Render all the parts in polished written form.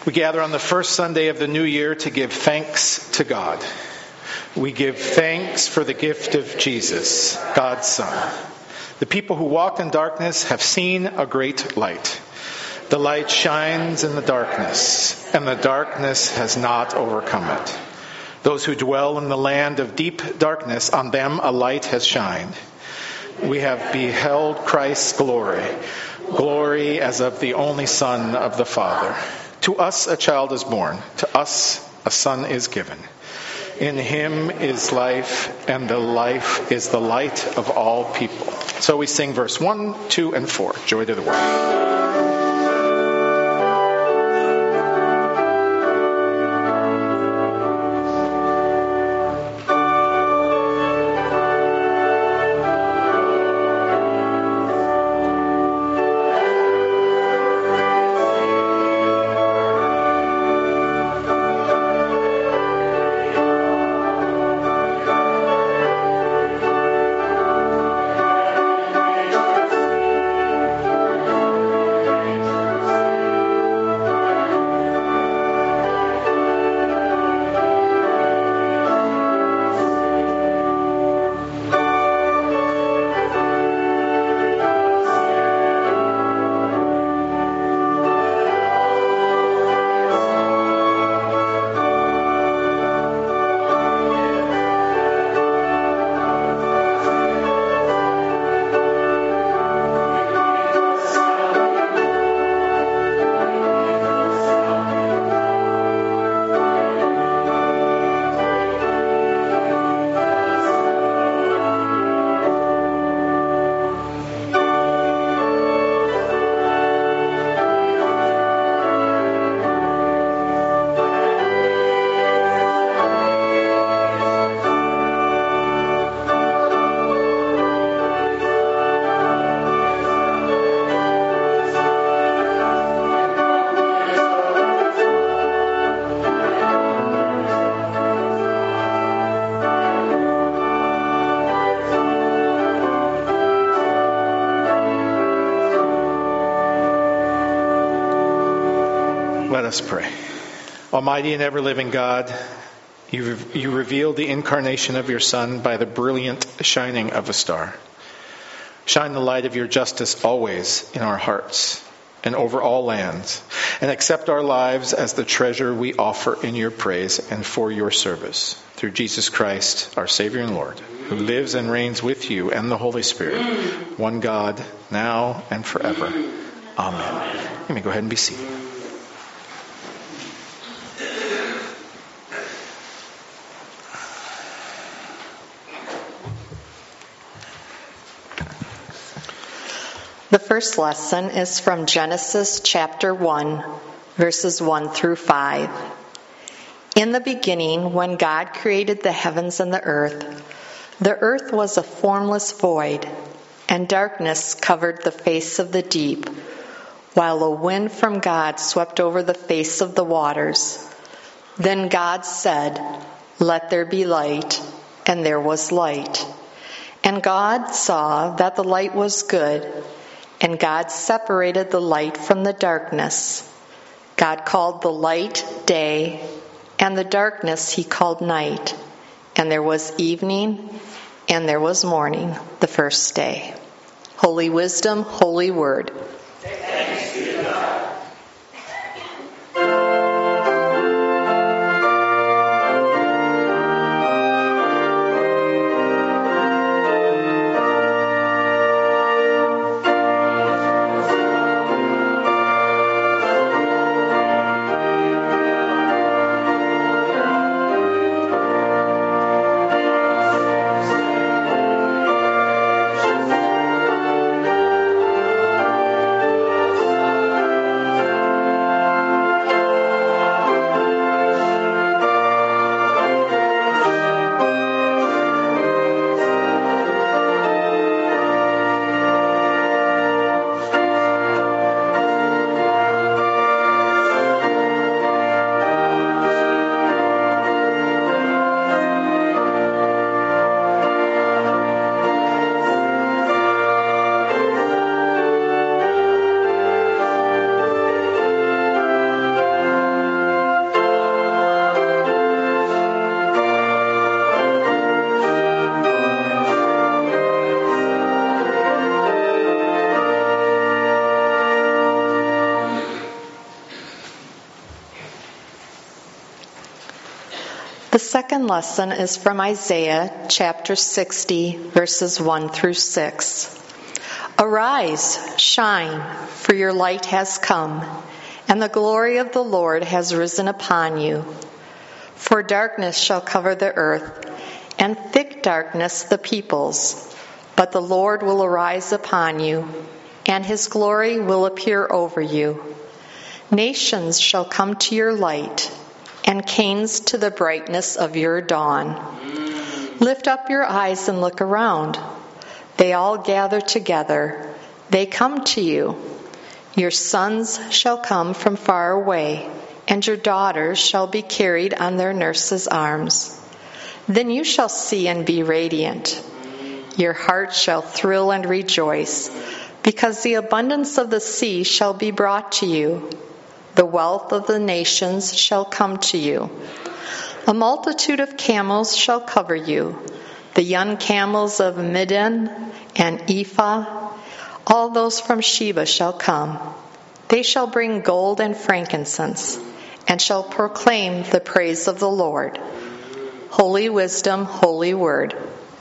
We gather on the first Sunday of the new year to give thanks to God. We give thanks for the gift of Jesus, God's Son. The people who walked in darkness have seen a great light. The light shines in the darkness, and the darkness has not overcome it. Those who dwell in the land of deep darkness, on them a light has shined. We have beheld Christ's glory, glory as of the only Son of the Father. To us a child is born, to us a son is given. In him is life, and the life is the light of all people. So we sing verse 1, 2, and 4. Joy to the world. Let us pray. Almighty and ever-living God, you revealed the incarnation of your Son by the brilliant shining of a star. Shine the light of your justice always in our hearts and over all lands, and accept our lives as the treasure we offer in your praise and for your service. Through Jesus Christ, our Savior and Lord, who lives and reigns with you and the Holy Spirit, one God, now and forever. Amen. You may go ahead and be seated. The first lesson is from Genesis chapter 1, verses 1 through 5. In the beginning, when God created the heavens and the earth was a formless void, and darkness covered the face of the deep, while a wind from God swept over the face of the waters. Then God said, "Let there be light," and there was light. And God saw that the light was good, and God separated the light from the darkness. God called the light day, and the darkness he called night. And there was evening, and there was morning, the first day. Holy wisdom, holy word. Thanks be to God. The second lesson is from Isaiah chapter 60, verses 1 through 6. Arise, shine, for your light has come, and the glory of the Lord has risen upon you. For darkness shall cover the earth, and thick darkness the peoples. But the Lord will arise upon you, and his glory will appear over you. Nations shall come to your light, and kings to the brightness of your dawn. Lift up your eyes and look around. They all gather together. They come to you. Your sons shall come from far away, and your daughters shall be carried on their nurses' arms. Then you shall see and be radiant. Your heart shall thrill and rejoice, because the abundance of the sea shall be brought to you. The wealth of the nations shall come to you. A multitude of camels shall cover you, the young camels of Midian and Ephah. All those from Sheba shall come. They shall bring gold and frankincense, and shall proclaim the praise of the Lord. Holy wisdom, holy word.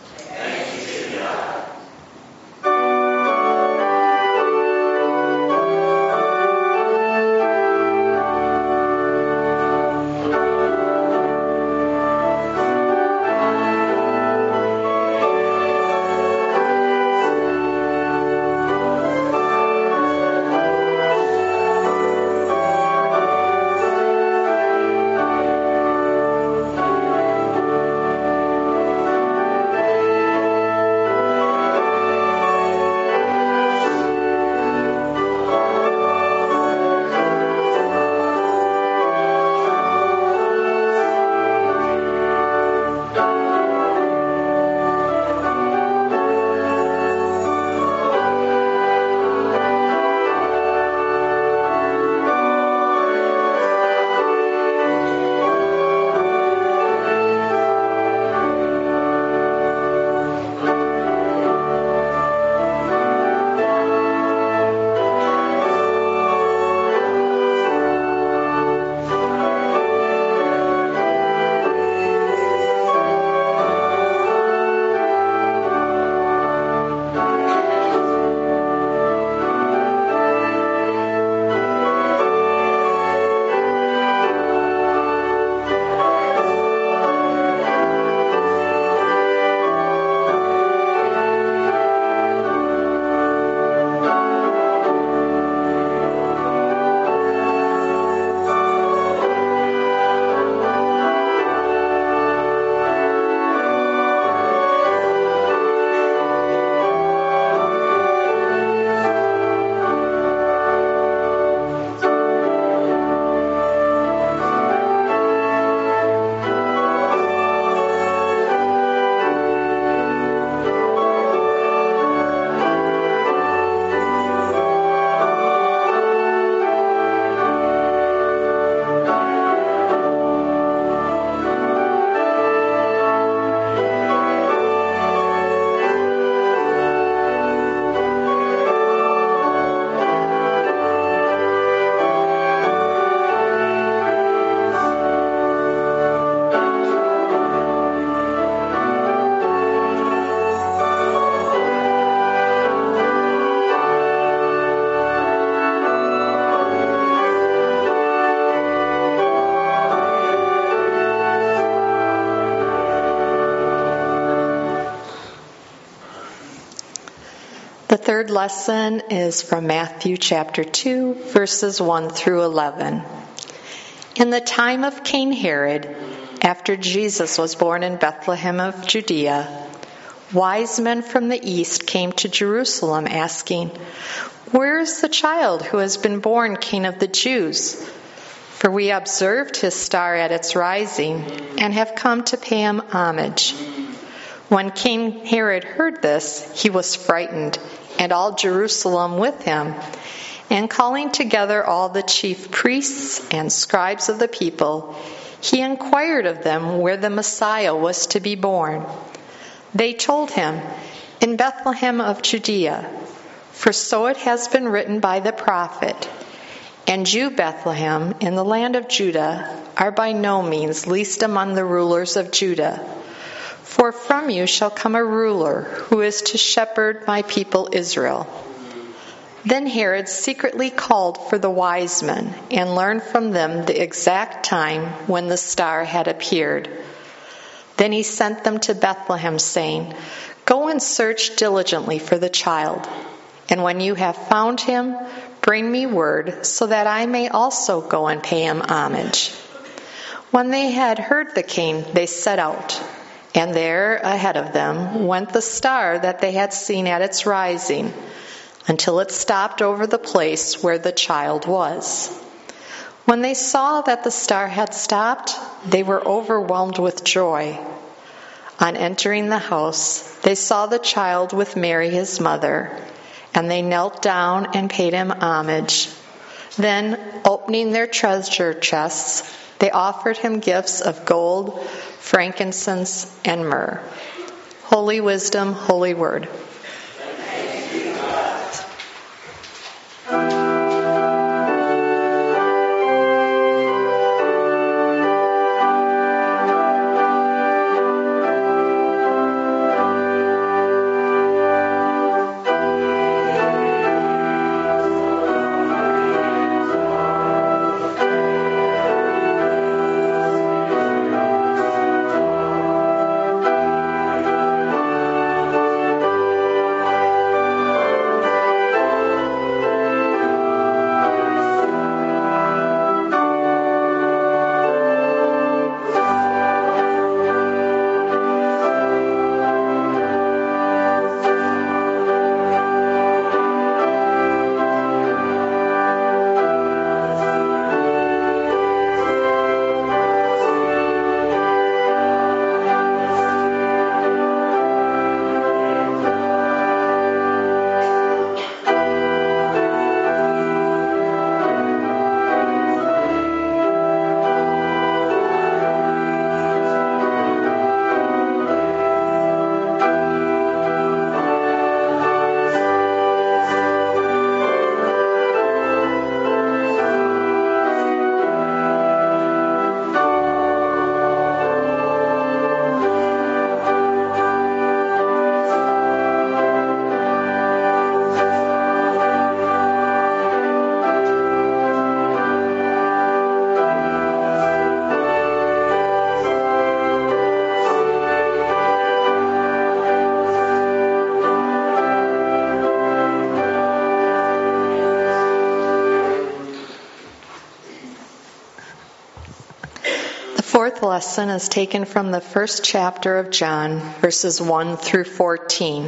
The third lesson is from Matthew chapter 2, verses 1 through 11. In the time of King Herod, after Jesus was born in Bethlehem of Judea, wise men from the east came to Jerusalem asking, "Where is the child who has been born King of the Jews? For we observed his star at its rising and have come to pay him homage." When King Herod heard this, he was frightened, and all Jerusalem with him. And calling together all the chief priests and scribes of the people, he inquired of them where the Messiah was to be born. They told him, "In Bethlehem of Judea, for so it has been written by the prophet, And you, Bethlehem, in the land of Judah, are by no means least among the rulers of Judah. For from you shall come a ruler who is to shepherd my people Israel." Then Herod secretly called for the wise men and learned from them the exact time when the star had appeared. Then he sent them to Bethlehem, saying, "Go and search diligently for the child, and when you have found him, bring me word so that I may also go and pay him homage." When they had heard the king, they set out, and there ahead of them went the star that they had seen at its rising, until it stopped over the place where the child was. When they saw that the star had stopped, they were overwhelmed with joy. On entering the house, they saw the child with Mary his mother, and they knelt down and paid him homage. Then, opening their treasure chests, they offered him gifts of gold, frankincense, and myrrh. Holy Wisdom, Holy Word. Fourth lesson is taken from the first chapter of John, verses 1 through 14.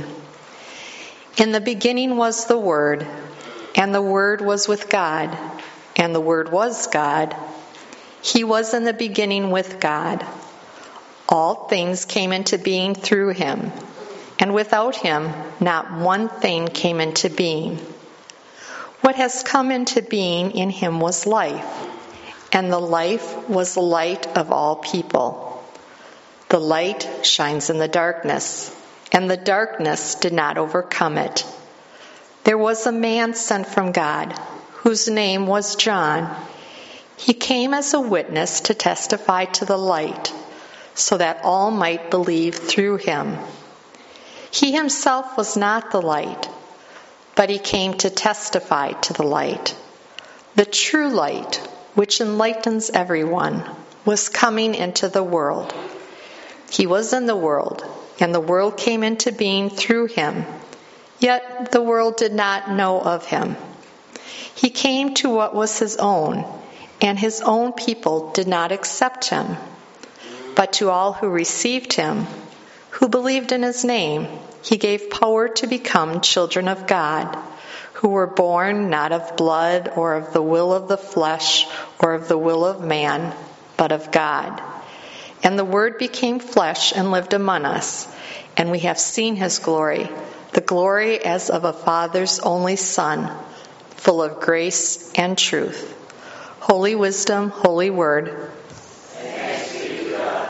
In the beginning was the Word, and the Word was with God, and the Word was God. He was in the beginning with God. All things came into being through him, and without him not one thing came into being. What has come into being in him was life, and the life was the light of all people. The light shines in the darkness, and the darkness did not overcome it. There was a man sent from God, whose name was John. He came as a witness to testify to the light, so that all might believe through him. He himself was not the light, but he came to testify to the light. The true light, which enlightens everyone, was coming into the world. He was in the world, and the world came into being through him, yet the world did not know of him. He came to what was his own, and his own people did not accept him. But to all who received him, who believed in his name, he gave power to become children of God, who were born not of blood or of the will of the flesh or of the will of man, but of God. And the Word became flesh and lived among us, and we have seen his glory, the glory as of a Father's only Son, full of grace and truth. Holy Wisdom, Holy Word. Thanks be to God.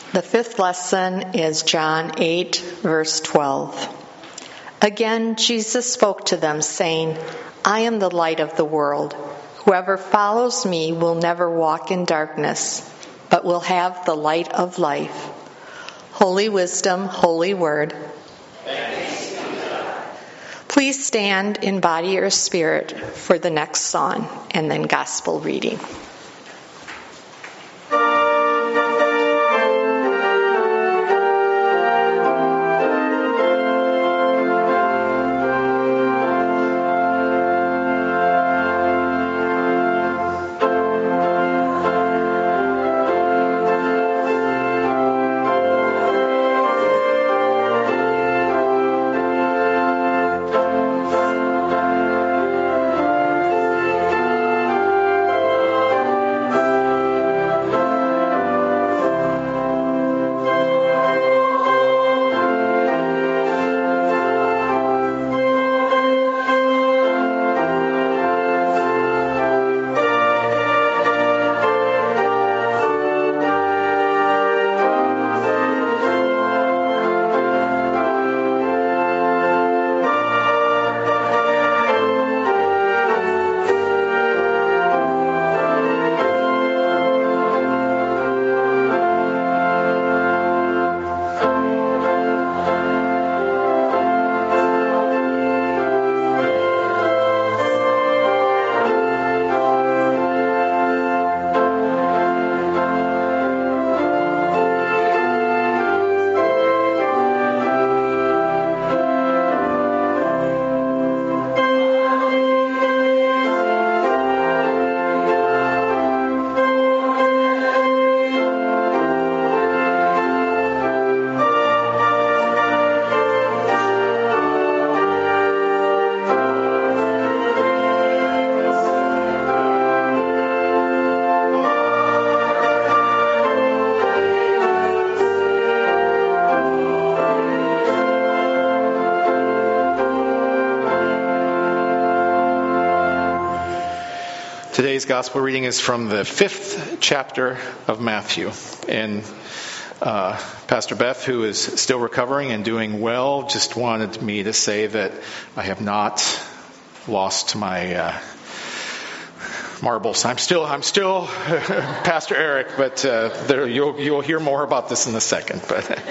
The fifth lesson is John 8, verse 12. Again, Jesus spoke to them, saying, I am the light of the world. Whoever follows me will never walk in darkness, but will have the light of life. Holy wisdom, holy word. Please stand in body or spirit for the next song and then gospel reading. Today's gospel reading is from the 5th chapter of Matthew. And Pastor Beth, who is still recovering and doing well, just wanted me to say that I have not lost my marbles. I'm still Pastor Eric, but you'll hear more about this in a second. But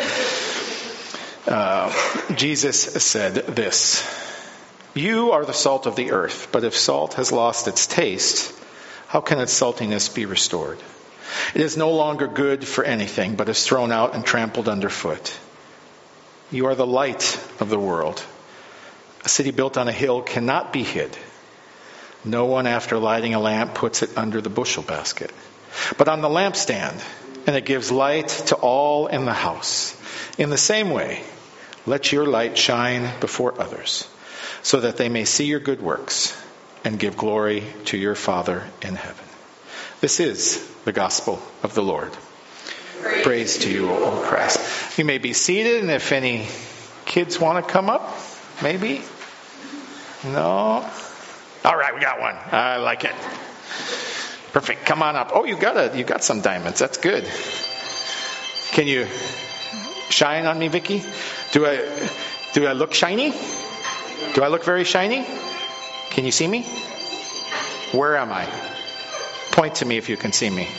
Jesus said this: "You are the salt of the earth, but if salt has lost its taste, how can its saltiness be restored? It is no longer good for anything, but is thrown out and trampled underfoot. You are the light of the world. A city built on a hill cannot be hid. No one, after lighting a lamp, puts it under the bushel basket, but on the lampstand, and it gives light to all in the house. In the same way, let your light shine before others, so that they may see your good works and give glory to your Father in heaven." This is the gospel of the Lord. Praise to you, O Christ. You may be seated, and if any kids want to come up, maybe? No? All right, we got one. I like it. Perfect. Come on up. Oh, you got some diamonds. That's good. Can you shine on me, Vicky? Do I look shiny? Do I look very shiny? Can you see me? Where am I? Point to me if you can see me.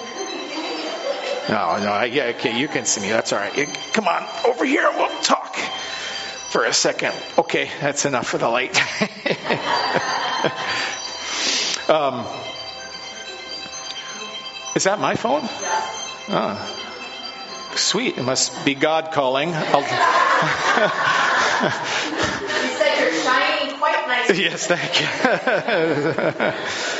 No, yeah, okay, you can see me. That's all right. Come on, over here. We'll talk for a second. Okay, that's enough for the light. Is that my phone? Oh, sweet. It must be God calling. You said you're shining quite nicely. Yes, thank you.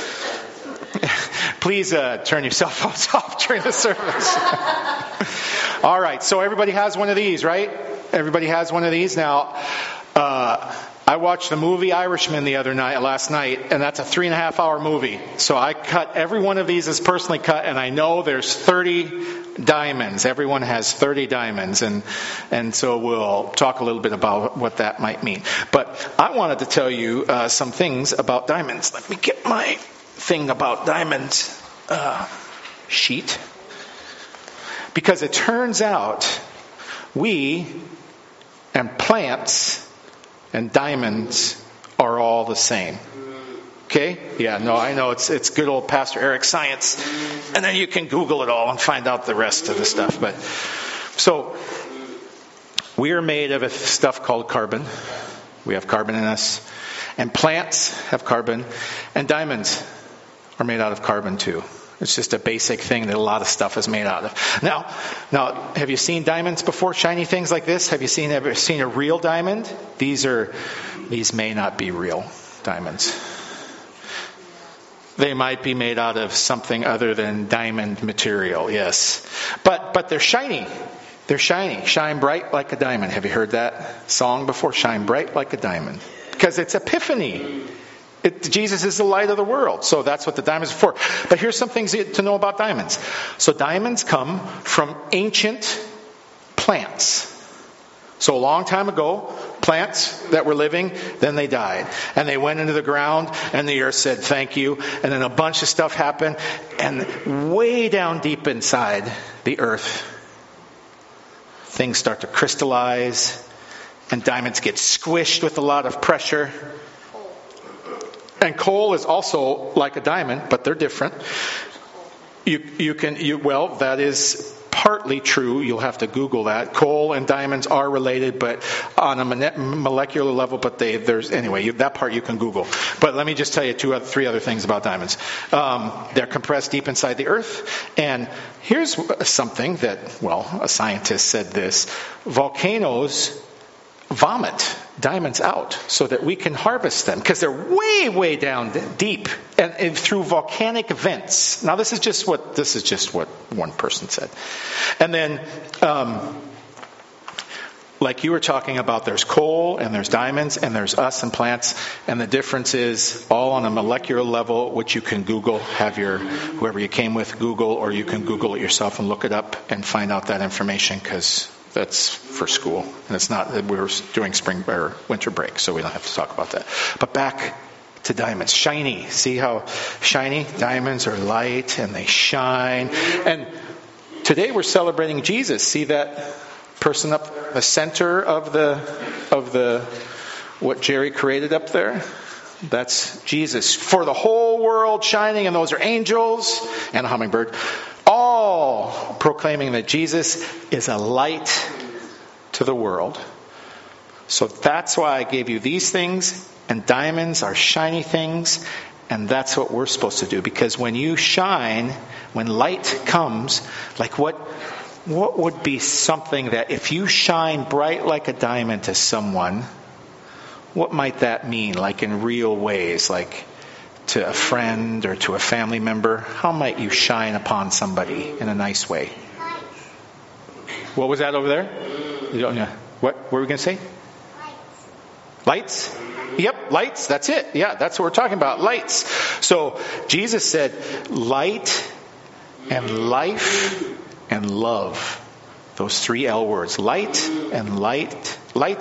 Please turn your cell phones off during the service. All right, so everybody has one of these, right? Everybody has one of these. Now, I watched the movie Irishman last night, and that's a 3.5-hour movie. So I cut every one of these is personally cut, and I know there's 30 diamonds. Everyone has 30 diamonds, and so we'll talk a little bit about what that might mean. But I wanted to tell you some things about diamonds. Let me get my thing about diamonds sheet. Because it turns out we and plants and diamonds are all the same. Okay? Yeah, no, I know it's good old Pastor Eric science. And then you can Google it all and find out the rest of the stuff. But so we are made of a stuff called carbon. We have carbon in us. And plants have carbon. And diamonds are made out of carbon too. It's just a basic thing that a lot of stuff is made out of. Now, have you seen diamonds before? Shiny things like this? Have you ever seen a real diamond? These may not be real diamonds. They might be made out of something other than diamond material, yes. But they're shiny. They're shiny. Shine bright like a diamond. Have you heard that song before? Shine bright like a diamond. Because it's Epiphany. Jesus is the light of the world. So that's what the diamonds are for. But here's some things to know about diamonds. So diamonds come from ancient plants. So a long time ago, plants that were living, then they died. And they went into the ground, and the earth said thank you. And then a bunch of stuff happened. And way down deep inside the earth, things start to crystallize. And diamonds get squished with a lot of pressure. And coal is also like a diamond, but they're different. That is partly true. You'll have to Google that. Coal and diamonds are related, but on a molecular level. But that part you can Google. But let me just tell you three other things about diamonds. They're compressed deep inside the earth. And here's something that, a scientist said this: volcanoes vomit diamonds out so that we can harvest them, because they're way, way down deep and through volcanic vents. Now this is just what one person said. And then, like you were talking about, there's coal and there's diamonds and there's us and plants, and the difference is all on a molecular level, which you can Google. Have whoever you came with Google, or you can Google it yourself and look it up and find out that information, because that's for school, and it's not. We're doing spring or winter break, so we don't have to talk about that. But back to diamonds, shiny. See how shiny diamonds are? Light and they shine. And today we're celebrating Jesus. See that person up the center of the what Jerry created up there? That's Jesus for the whole world shining, and those are angels and a hummingbird, all proclaiming that Jesus is a light to the world. So that's why I gave you these things, and diamonds are shiny things, and that's what we're supposed to do. Because when you shine, when light comes, like what would be something that if you shine bright like a diamond to someone, what might that mean, like in real ways, like to a friend or to a family member? How might you shine upon somebody in a nice way? What was that over there? What were we going to say? Lights? Yep, lights. That's it. Yeah, that's what we're talking about. Lights. So Jesus said light and life and love. Those three L words. Light and life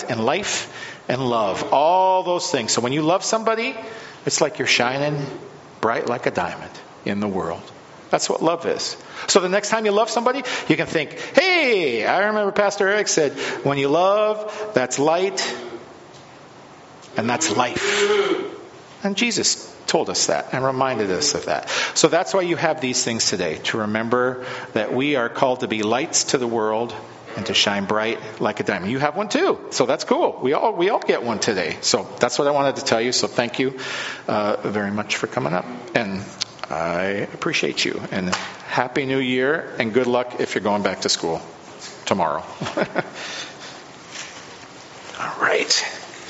and love. All those things. So when you love somebody, it's like you're shining bright like a diamond in the world. That's what love is. So the next time you love somebody, you can think, hey, I remember Pastor Eric said, when you love, that's light and that's life. And Jesus told us that and reminded us of that. So that's why you have these things today, to remember that we are called to be lights to the world and to shine bright like a diamond. You have one too, so that's cool. We all get one today. So that's what I wanted to tell you. So thank you very much for coming up, and I appreciate you. And Happy New Year, and good luck if you're going back to school tomorrow. All right.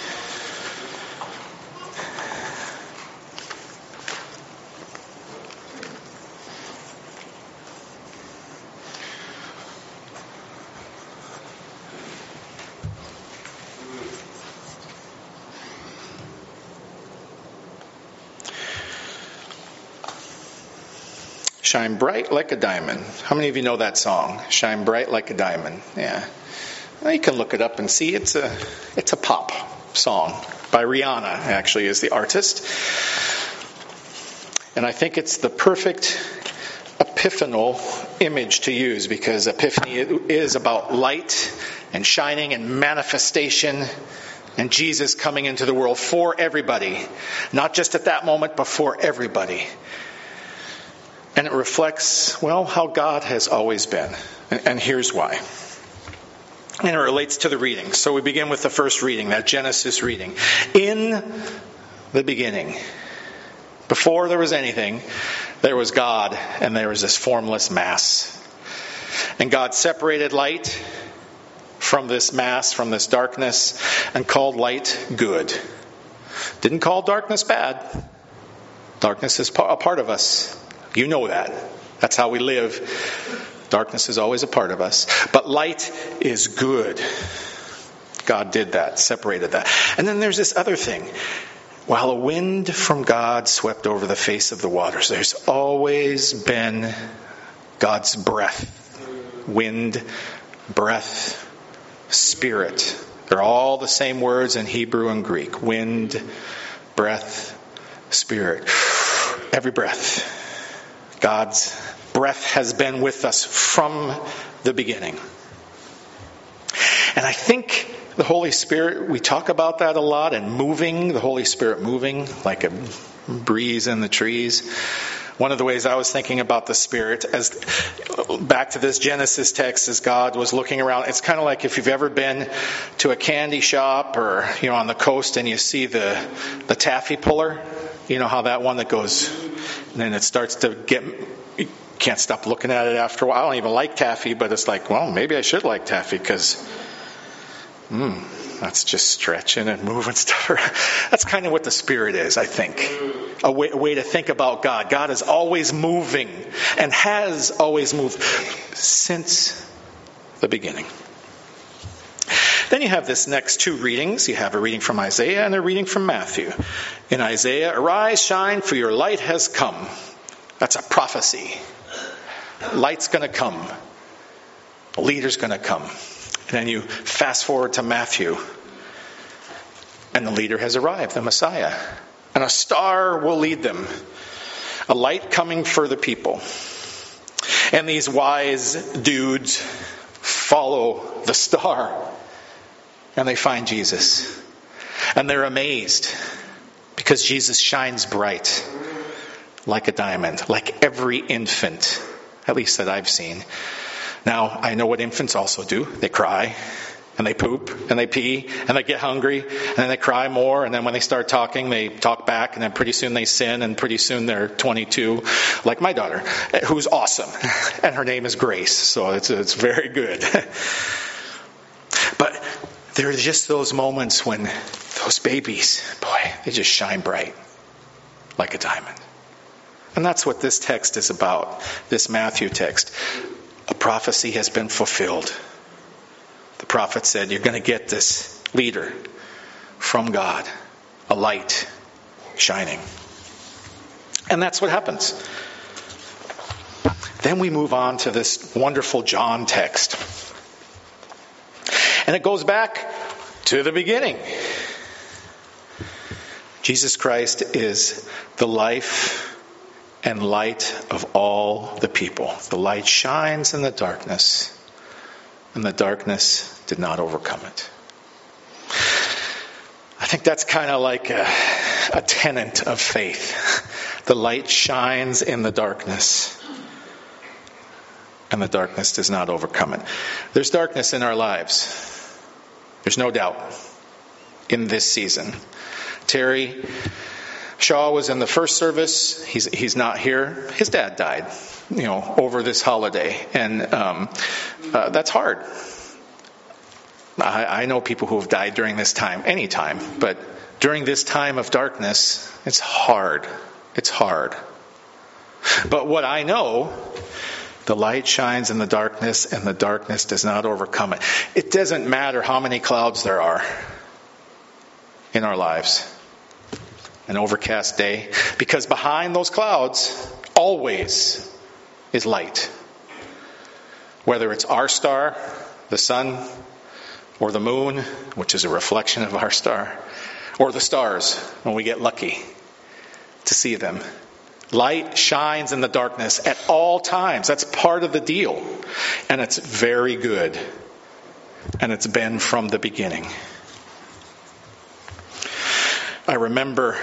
Shine bright like a diamond. How many of you know that song? Shine bright like a diamond. Yeah. Well, you can look it up and see. It's a pop song by Rihanna, actually, is the artist. And I think it's the perfect epiphanal image to use, because Epiphany is about light and shining and manifestation and Jesus coming into the world for everybody. Not just at that moment, but for everybody. And it reflects, well, how God has always been. And here's why. And it relates to the reading. So we begin with the first reading, that Genesis reading. In the beginning, before there was anything, there was God, and there was this formless mass. And God separated light from this mass, from this darkness, and called light good. Didn't call darkness bad. Darkness is a part of us. You know that. That's how we live. Darkness is always a part of us. But light is good. God did that, separated that. And then there's this other thing. While a wind from God swept over the face of the waters, there's always been God's breath. Wind, breath, spirit. They're all the same words in Hebrew and Greek. Wind, breath, spirit. Every breath. God's breath has been with us from the beginning. And I think the Holy Spirit, we talk about that a lot, and moving, the Holy Spirit moving like a breeze in the trees. One of the ways I was thinking about the Spirit, as back to this Genesis text, as God was looking around, it's kind of like if you've ever been to a candy shop or on the coast and you see the taffy puller. You know how that one that goes, and then it starts to get, you can't stop looking at it after a while. I don't even like taffy, but it's like, well, maybe I should like taffy because that's just stretching and moving stuff around. That's kind of what the Spirit is, I think. A way to think about God. God is always moving and has always moved since the beginning. Then you have this next two readings. You have a reading from Isaiah and a reading from Matthew. In Isaiah, arise, shine, for your light has come. That's a prophecy. Light's going to come. The leader's going to come. And then you fast forward to Matthew. And the leader has arrived, the Messiah. And a star will lead them. A light coming for the people. And these wise dudes follow the star. And they find Jesus. And they're amazed. Because Jesus shines bright. Like a diamond. Like every infant. At least that I've seen. Now, I know what infants also do. They cry. And they poop. And they pee. And they get hungry. And then they cry more. And then when they start talking, they talk back. And then pretty soon they sin. And pretty soon they're 22. Like my daughter. Who's awesome. And her name is Grace. So it's very good. But there are just those moments when those babies, boy, they just shine bright. Like a diamond. And that's what this text is about. This Matthew text. A prophecy has been fulfilled. The prophet said, you're going to get this leader from God. A light shining. And that's what happens. Then we move on to this wonderful John text. And it goes back to the beginning. Jesus Christ is the life and light of all the people. The light shines in the darkness, and the darkness did not overcome it. I think that's kind of like a tenet of faith. The light shines in the darkness, and the darkness does not overcome it. There's darkness in our lives. There's no doubt in this season. Terry Shaw was in the first service. He's not here. His dad died, over this holiday. And that's hard. I know people who have died during this time, anytime. But during this time of darkness, it's hard. It's hard. But what I know, the light shines in the darkness, and the darkness does not overcome it. It doesn't matter how many clouds there are in our lives. An overcast day. Because behind those clouds, always is light. Whether it's our star, the sun, or the moon, which is a reflection of our star, or the stars, when we get lucky to see them. Light shines in the darkness at all times. That's part of the deal. And it's very good. And it's been from the beginning. I remember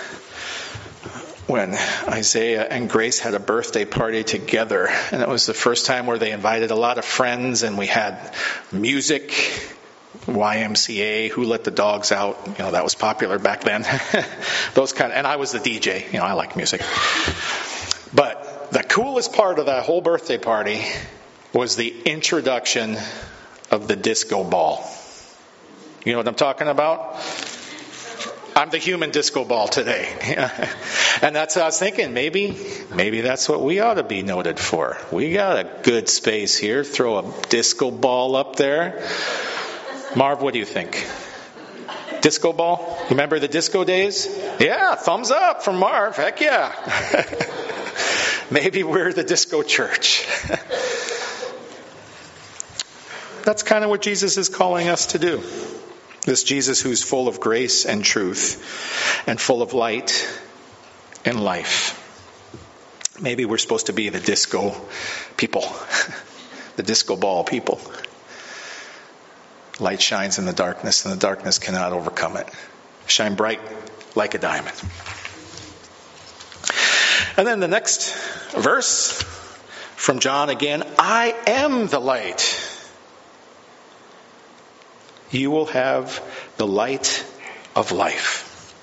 when Isaiah and Grace had a birthday party together. And it was the first time where they invited a lot of friends, and we had music, YMCA, Who Let the Dogs Out. That was popular back then. And I was the DJ. I like music. But the coolest part of that whole birthday party was the introduction of the disco ball. You know what I'm talking about? I'm the human disco ball today. And that's what I was thinking. Maybe that's what we ought to be noted for. We got a good space here. Throw a disco ball up there. Marv, what do you think? Disco ball? Remember the disco days? Yeah, thumbs up from Marv. Heck yeah. Maybe we're the disco church. That's kind of what Jesus is calling us to do. This Jesus who's full of grace and truth and full of light and life. Maybe we're supposed to be the disco people, the disco ball people. Light shines in the darkness, and the darkness cannot overcome it. Shine bright like a diamond. And then the next verse from John again, I am the light. You will have the light of life.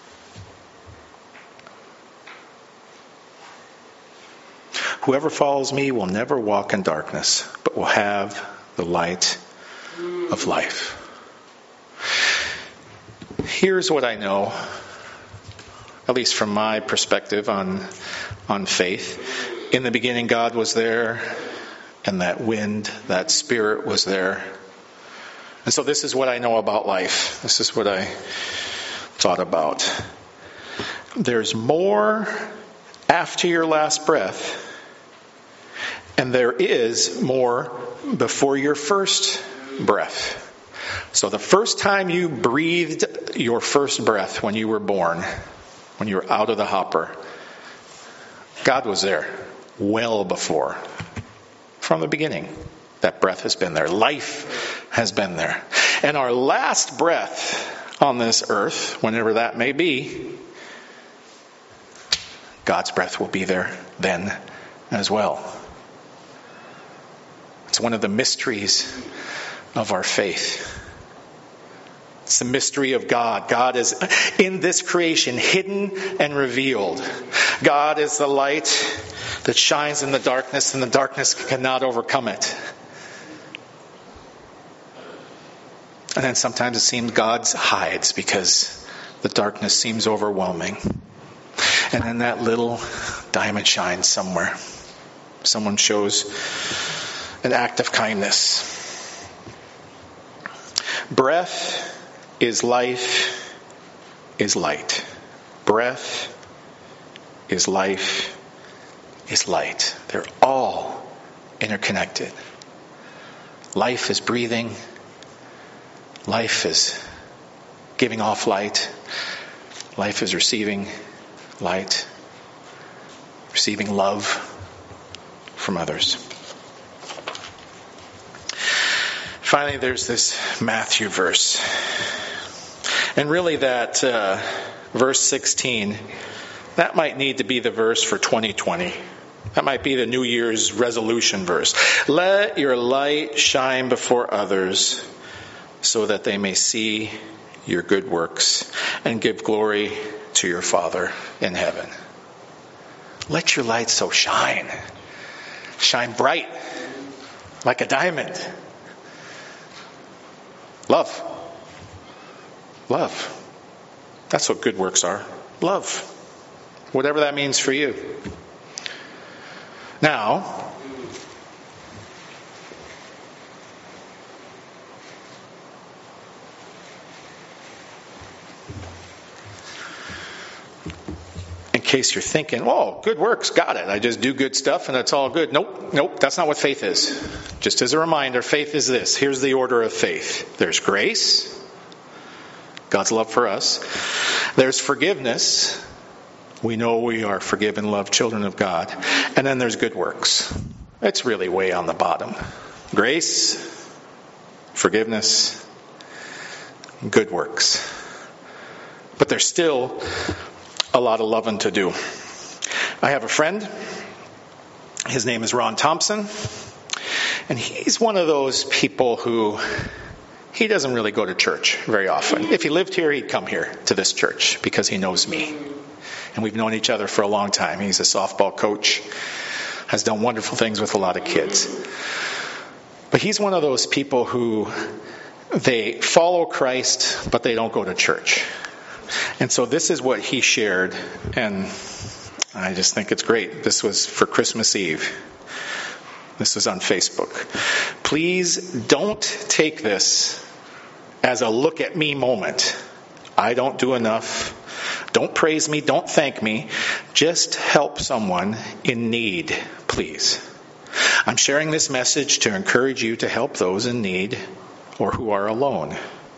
Whoever follows me will never walk in darkness, but will have the light of life. Here's what I know, at least from my perspective on faith. In the beginning, God was there, and that wind, that spirit was there. And so this is what I know about life. This is what I thought about. There's more after your last breath, and there is more before your first breath. So the first time you breathed your first breath when you were born, when you were out of the hopper, God was there well before. From the beginning, that breath has been there. Life has been there. And our last breath on this earth, whenever that may be, God's breath will be there then as well. It's one of the mysteries of our faith. It's the mystery of God. God is in this creation, hidden and revealed. God is the light that shines in the darkness, and the darkness cannot overcome it. And then sometimes it seems God hides because the darkness seems overwhelming. And then that little diamond shines somewhere. Someone shows an act of kindness. Breath is life, is light. Breath is life, is light. They're all interconnected. Life is breathing. Life is giving off light. Life is receiving light. Receiving love from others. Finally, there's this Matthew verse. And really that verse 16, that might need to be the verse for 2020. That might be the New Year's resolution verse. Let your light shine before others so that they may see your good works and give glory to your Father in heaven. Let your light so shine. Shine bright like a diamond. Love. Love. That's what good works are. Love. Whatever that means for you. Now, in case you're thinking, oh, good works, got it. I just do good stuff and it's all good. Nope, that's not what faith is. Just as a reminder, faith is this. Here's the order of faith. There's grace, God's love for us. There's forgiveness, We know we are forgiven, loved children of God. And then there's good works. It's really way on the bottom. Grace, forgiveness, good works. But there's still a lot of loving to do. I have a friend. His name is Ron Thompson. And he's one of those people who, he doesn't really go to church very often. If he lived here, he'd come here to this church because he knows me. And we've known each other for a long time. He's a softball coach, has done wonderful things with a lot of kids. But he's one of those people who, they follow Christ, but they don't go to church. And so this is what he shared, and I just think it's great. This was for Christmas Eve. This was on Facebook. Please don't take this as a look at me moment. I don't do enough. Don't praise me. Don't thank me. Just help someone in need, please. I'm sharing this message to encourage you to help those in need or who are alone.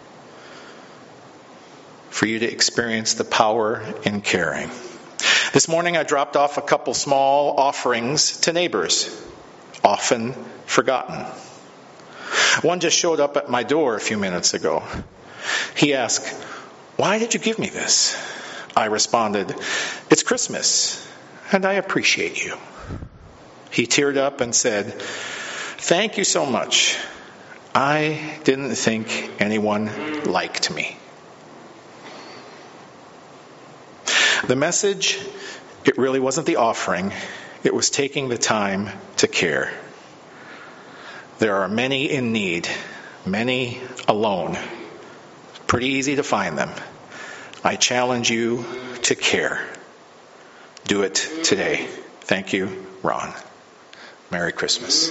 For you to experience the power in caring. This morning I dropped off a couple small offerings to neighbors, often forgotten. One just showed up at my door a few minutes ago. He asked, "Why did you give me this?" I responded, "It's Christmas, and I appreciate you." He teared up and said, "Thank you so much. I didn't think anyone liked me." The message, it really wasn't the offering. It was taking the time to care. There are many in need, many alone. Pretty easy to find them. I challenge you to care. Do it today. Thank you, Ron. Merry Christmas.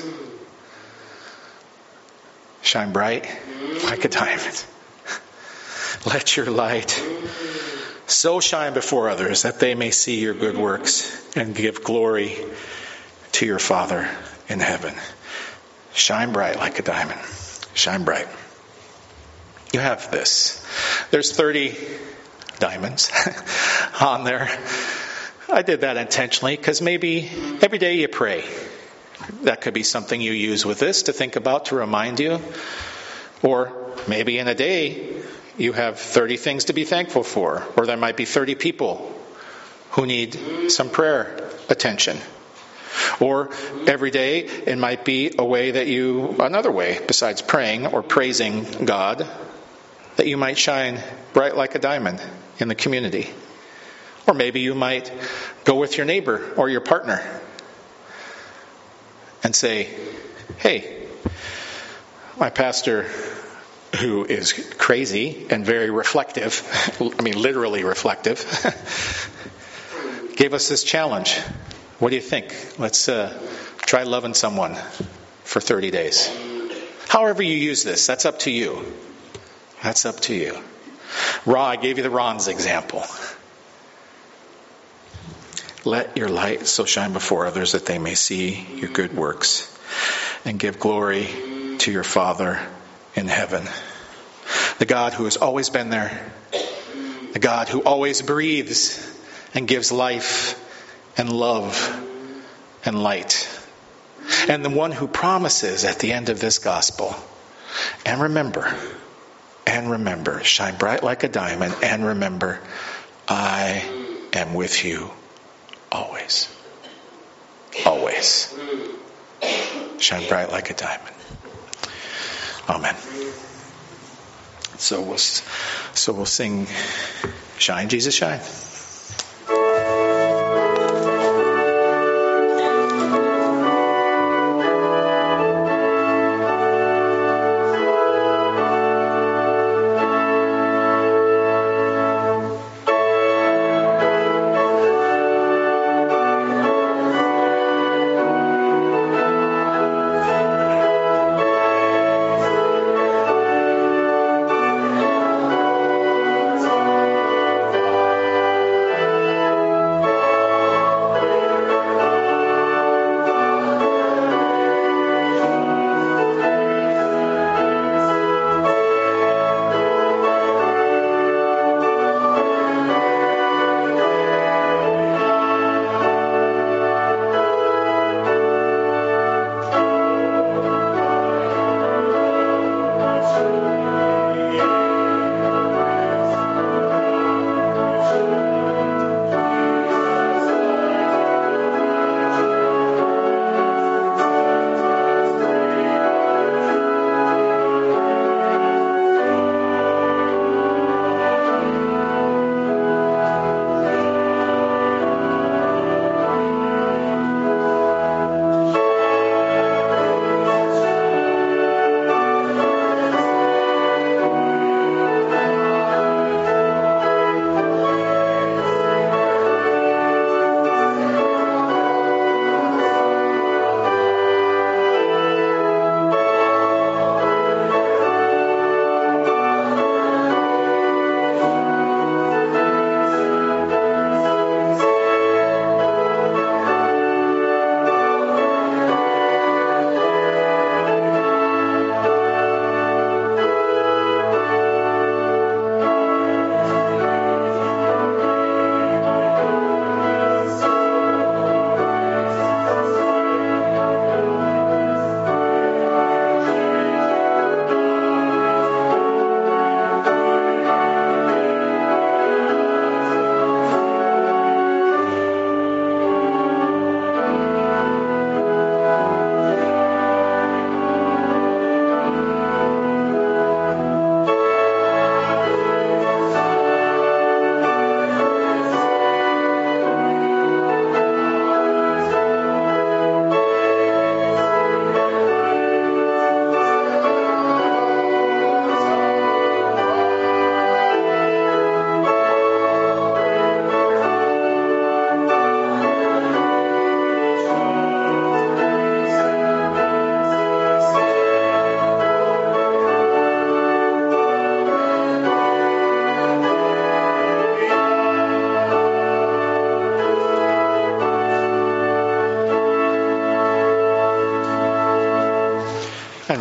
Shine bright like a diamond. Let your light so shine before others that they may see your good works and give glory to your Father in heaven. Shine bright like a diamond. Shine bright. You have this. There's 30 diamonds on there. I did that intentionally because maybe every day you pray. That could be something you use with this to think about, to remind you. Or maybe in a day you have 30 things to be thankful for. Or there might be 30 people who need some prayer attention. Or every day it might be a way that you, another way besides praying or praising God, that you might shine bright like a diamond in the community. Or maybe you might go with your neighbor or your partner and say, "Hey, my pastor, who is crazy and very reflective, I mean literally reflective, gave us this challenge. What do you think? Let's try loving someone for 30 days. However you use this, that's up to you. That's up to you. I gave you the Ron's example. Let your light so shine before others that they may see your good works and give glory to your Father in heaven. The God who has always been there. The God who always breathes and gives life and love and light. And the one who promises at the end of this gospel, and remember, shine bright like a diamond, and remember, I am with you always. Always. Shine bright like a diamond. Amen. So we'll sing, Shine, Jesus, Shine.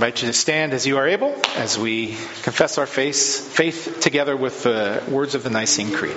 invite you to stand as you are able as we confess our faith together with the words of the Nicene Creed.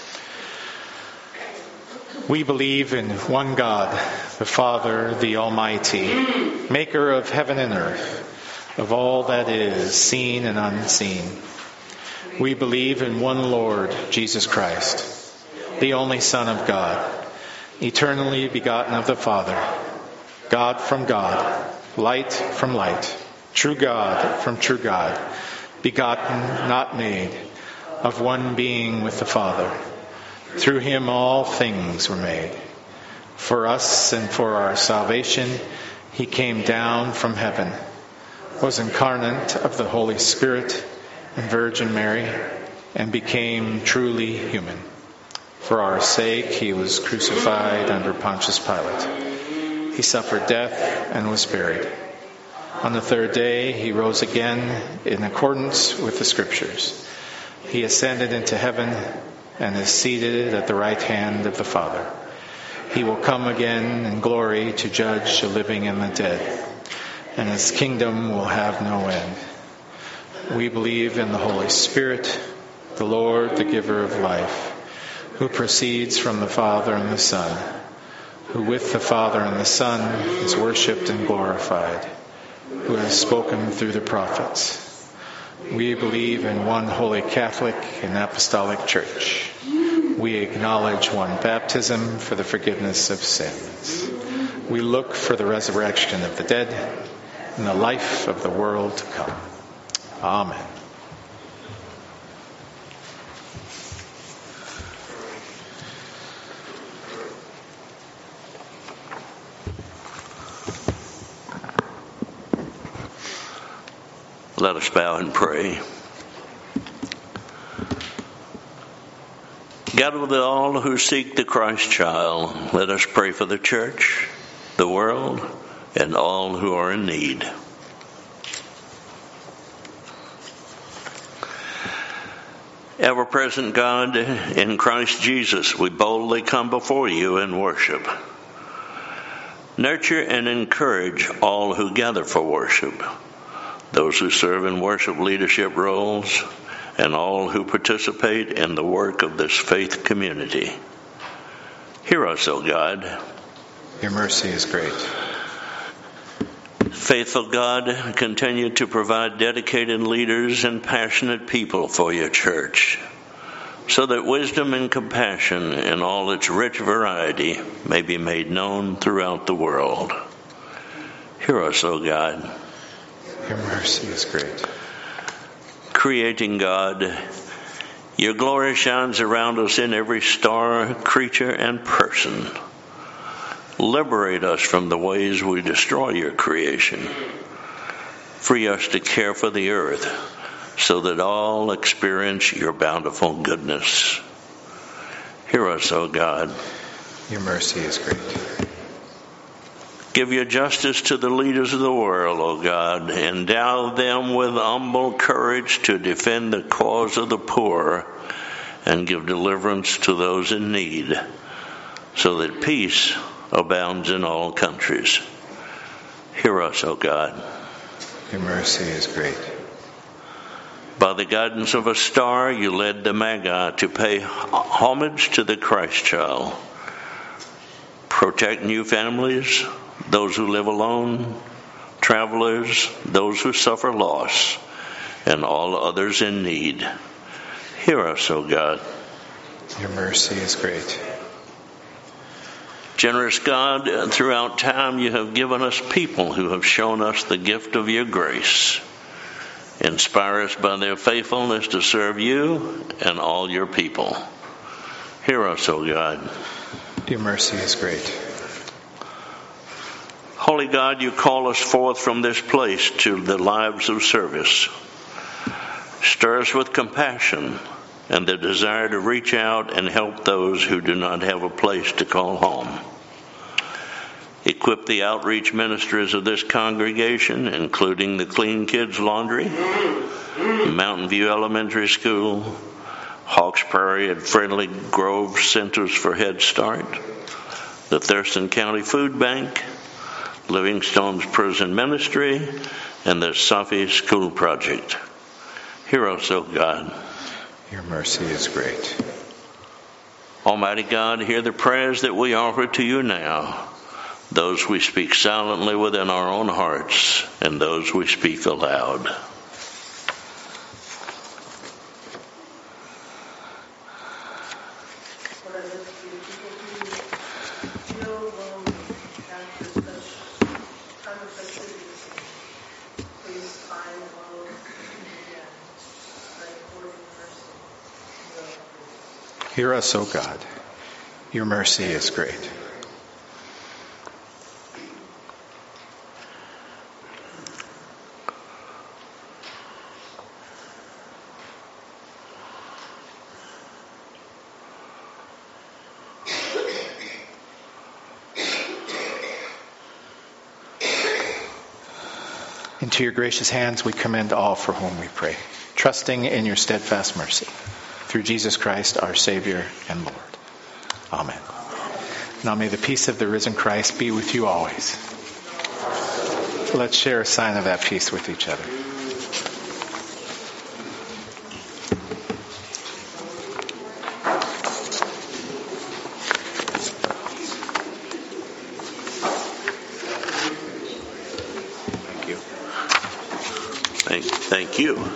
We believe in one God, the Father, the Almighty, maker of heaven and earth, of all that is seen and unseen. We believe in one Lord, Jesus Christ, the only Son of God, eternally begotten of the Father, God from God, light from light, true God from true God, begotten, not made, of one being with the Father. Through him all things were made. For us and for our salvation, he came down from heaven, was incarnate of the Holy Spirit and Virgin Mary, and became truly human. For our sake, he was crucified under Pontius Pilate. He suffered death and was buried. On the third day, he rose again in accordance with the Scriptures. He ascended into heaven and is seated at the right hand of the Father. He will come again in glory to judge the living and the dead, and his kingdom will have no end. We believe in the Holy Spirit, the Lord, the giver of life, who proceeds from the Father and the Son, who with the Father and the Son is worshipped and glorified, who has spoken through the prophets. We believe in one holy Catholic and Apostolic Church. We acknowledge one baptism for the forgiveness of sins. We look for the resurrection of the dead and the life of the world to come. Amen. Let us bow and pray. God, with all who seek the Christ child, let us pray for the church, the world, and all who are in need. Ever-present God, in Christ Jesus, we boldly come before you in worship. Nurture and encourage all who gather for worship, those who serve in worship leadership roles, and all who participate in the work of this faith community. Hear us, O God. Your mercy is great. Faithful God, continue to provide dedicated leaders and passionate people for your church, so that wisdom and compassion in all its rich variety may be made known throughout the world. Hear us, O God. Your mercy is great. Creating God, your glory shines around us in every star, creature, and person. Liberate us from the ways we destroy your creation. Free us to care for the earth so that all experience your bountiful goodness. Hear us, O God. Your mercy is great. Give your justice to the leaders of the world, O God. Endow them with humble courage to defend the cause of the poor and give deliverance to those in need, so that peace abounds in all countries. Hear us, O God. Your mercy is great. By the guidance of a star, you led the Magi to pay homage to the Christ child. Protect new families, those who live alone, travelers, those who suffer loss, and all others in need. Hear us, O God. Your mercy is great. Generous God, throughout time you have given us people who have shown us the gift of your grace. Inspire us by their faithfulness to serve you and all your people. Hear us, O God. Your mercy is great. Holy God, you call us forth from this place to the lives of service. Stir us with compassion and the desire to reach out and help those who do not have a place to call home. Equip the outreach ministries of this congregation, including the Clean Kids Laundry, Mountain View Elementary School, Hawks Prairie and Friendly Grove Centers for Head Start, the Thurston County Food Bank, Livingstone's Prison Ministry, and the Safi School Project. Hear us, O God. Your mercy is great. Almighty God, hear the prayers that we offer to you now, those we speak silently within our own hearts, and those we speak aloud. Hear us, O God. Your mercy is great. Into your gracious hands we commend all for whom we pray, trusting in your steadfast mercy. Through Jesus Christ, our Savior and Lord. Amen. Now may the peace of the risen Christ be with you always. Let's share a sign of that peace with each other. Thank you.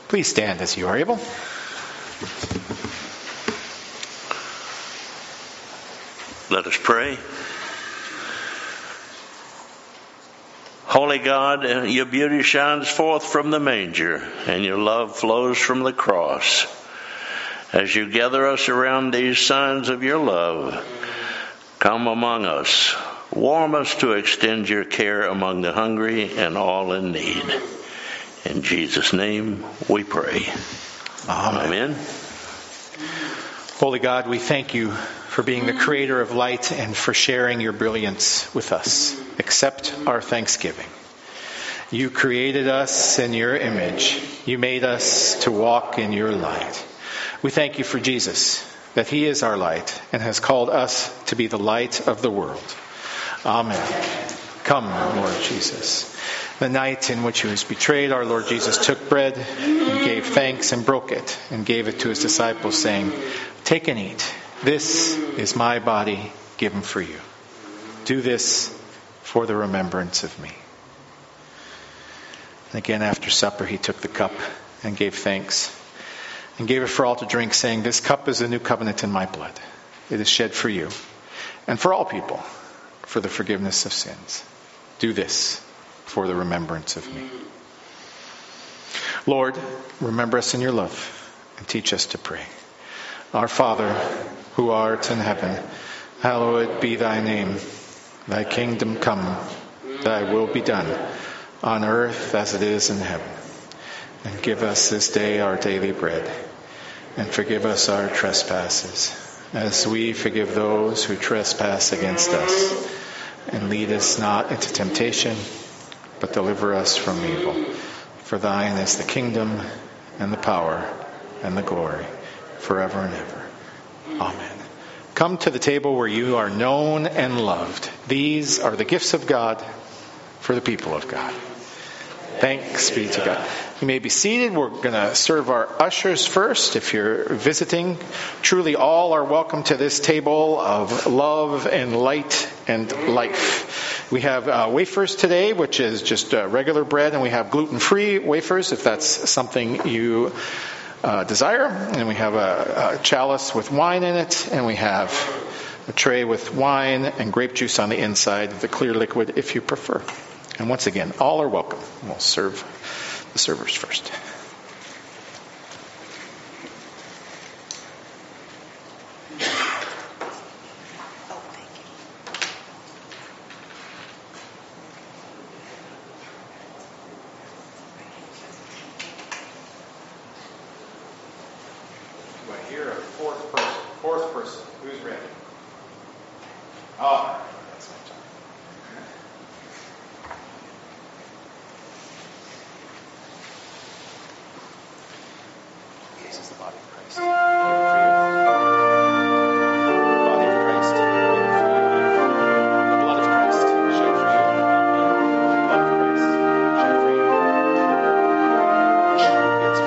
Please stand as you are able. Let us pray. Holy God, your beauty shines forth from the manger, and your love flows from the cross. As you gather us around these signs of your love, come among us. Warm us to extend your care among the hungry and all in need. In Jesus' name we pray. Amen. Holy God, we thank you for being the creator of light and for sharing your brilliance with us. Accept our thanksgiving. You created us in your image. You made us to walk in your light. We thank you for Jesus, that he is our light and has called us to be the light of the world. Amen. Come, Lord Jesus. The night in which he was betrayed, our Lord Jesus took bread and gave thanks and broke it and gave it to his disciples, saying, "Take and eat. This is my body given for you. Do this for the remembrance of me." And again, after supper, he took the cup and gave thanks and gave it for all to drink, saying, "This cup is a new covenant in my blood. It is shed for you and for all people for the forgiveness of sins. Do this for the remembrance of me." Lord, remember us in your love and teach us to pray. Our Father, who art in heaven, hallowed be thy name. Thy kingdom come, thy will be done, on earth as it is in heaven. And give us this day our daily bread, and forgive us our trespasses, as we forgive those who trespass against us. And lead us not into temptation, but deliver us from evil. For thine is the kingdom, and the power, and the glory, forever and ever. Amen. Come to the table where you are known and loved. These are the gifts of God for the people of God. Thanks be to God. You may be seated. We're going to serve our ushers first. If you're visiting, truly all are welcome to this table of love and light and life. We have wafers today, which is just regular bread, and we have gluten-free wafers, if that's something you desire. And we have a chalice with wine in it, and we have a tray with wine and grape juice on the inside, the clear liquid if you prefer. And once again, all are welcome. We'll serve the servers first. Do I hear a fourth person? Fourth person. Who's ready? Oh, that's my turn. This is the body of Christ. Given for you. The body of Christ. Given for you. The blood of Christ. Shed for you. The blood of Christ. Shed for you. It's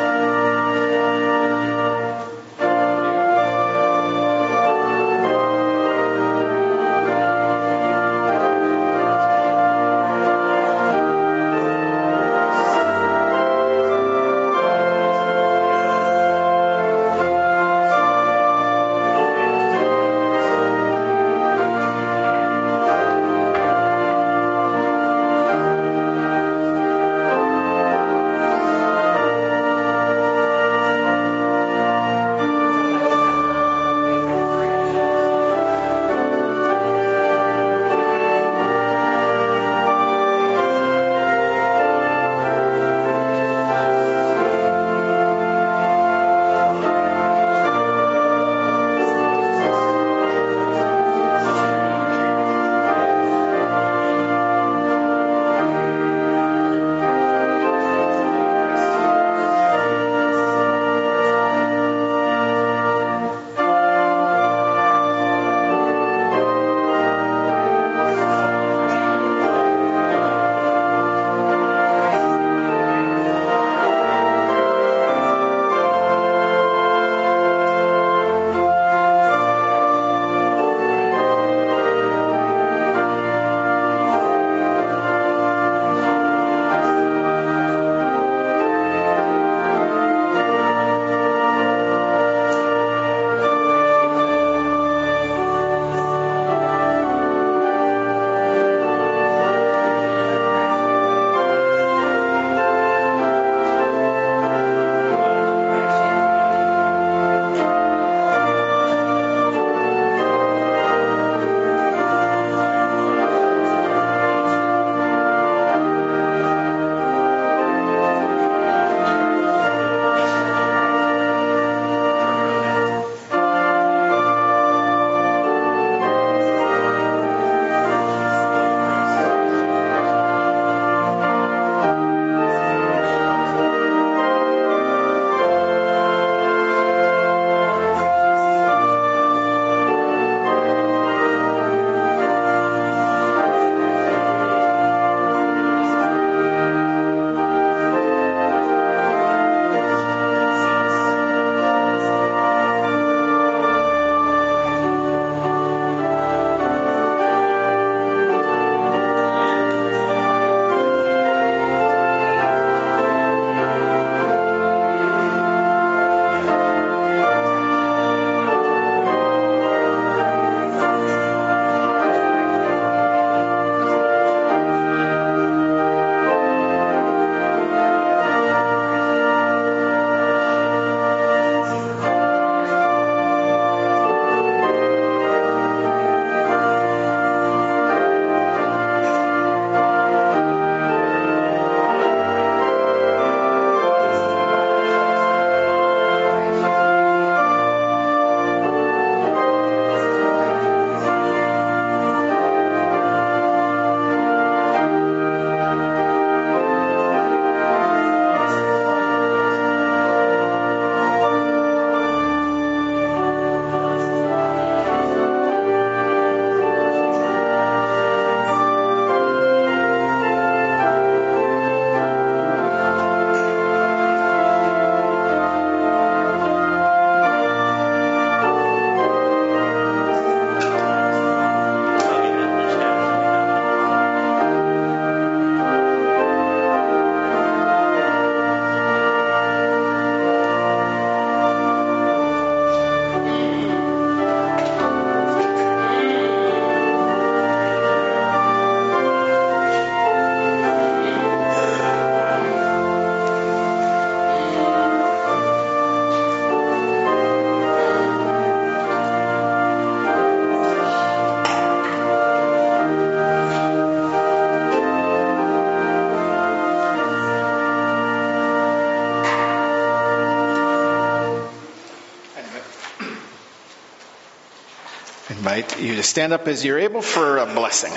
invite you to stand up as you're able for a blessing.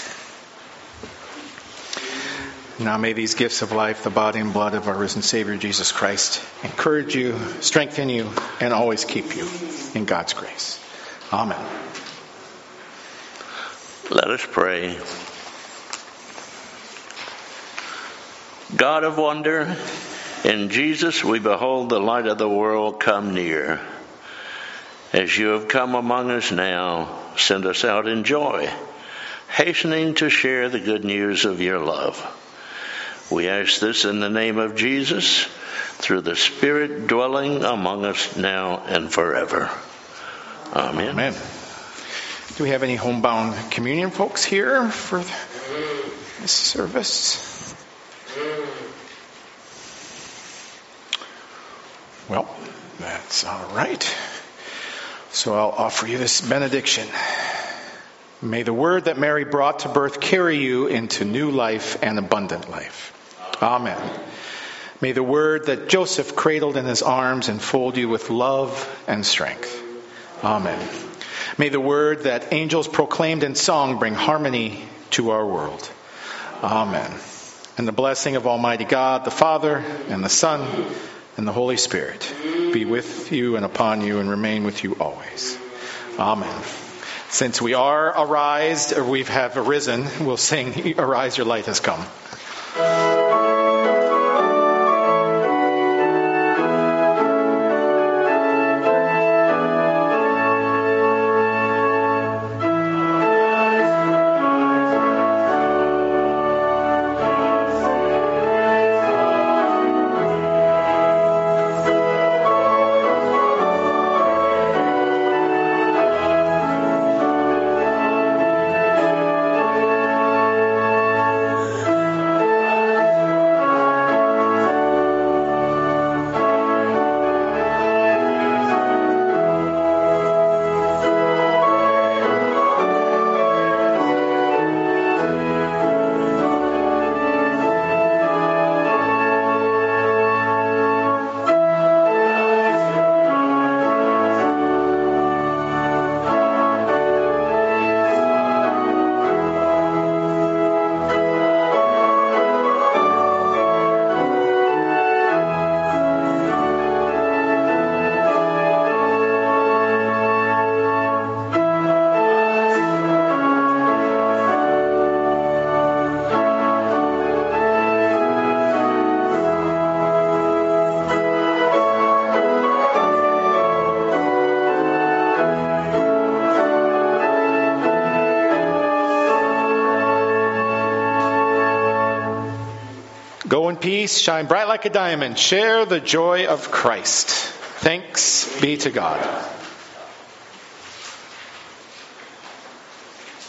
Now may these gifts of life, the body and blood of our risen Savior Jesus Christ, encourage you, strengthen you, and always keep you in God's grace. Amen. Let us pray. God of wonder, in Jesus we behold the light of the world come near. As you have come among us now, send us out in joy, hastening to share the good news of your love. We ask this in the name of Jesus, through the Spirit dwelling among us now and forever. Amen. Amen. Do we have any homebound communion folks here for this service? Well, that's all right. So I'll offer you this benediction. May the word that Mary brought to birth carry you into new life and abundant life. Amen. May the word that Joseph cradled in his arms enfold you with love and strength. Amen. May the word that angels proclaimed in song bring harmony to our world. Amen. And the blessing of Almighty God, the Father, and the Son, and the Holy Spirit be with you and upon you and remain with you always. Amen. Since we are we have arisen, we'll sing, Arise, Your Light Has Come. Go in peace, shine bright like a diamond, share the joy of Christ. Thanks be to God.